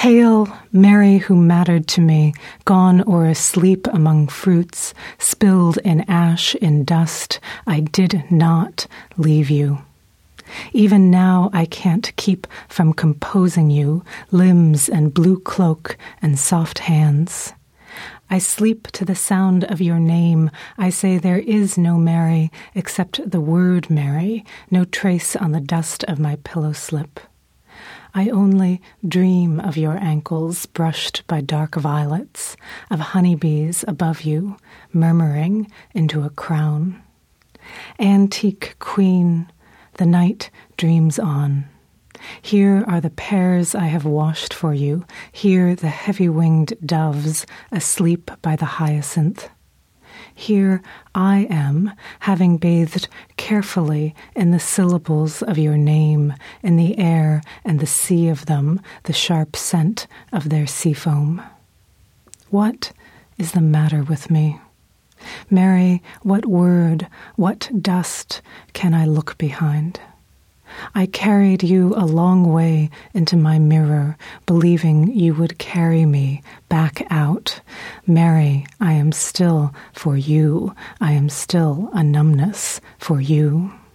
Hail, Mary who mattered to me, gone or asleep among fruits, spilled in ash, in dust, I did not leave you. Even now I can't keep from composing you, limbs and blue cloak and soft hands. I sleep to the sound of your name. I say there is no Mary except the word Mary, no trace on the dust of my pillow slip. I only dream of your ankles brushed by dark violets, of honeybees above you, murmuring into a crown. Antique queen, the night dreams on. Here are the pears I have washed for you, here the heavy-winged doves asleep by the hyacinth. Here I am, having bathed carefully in the syllables of your name, in the air and the sea of them, the sharp scent of their sea foam. What is the matter with me? Mary, what word, what dust can I look behind? I carried you a long way into my mirror, believing you would carry me back out. Mary, I am still for you. I am still a numbness for you.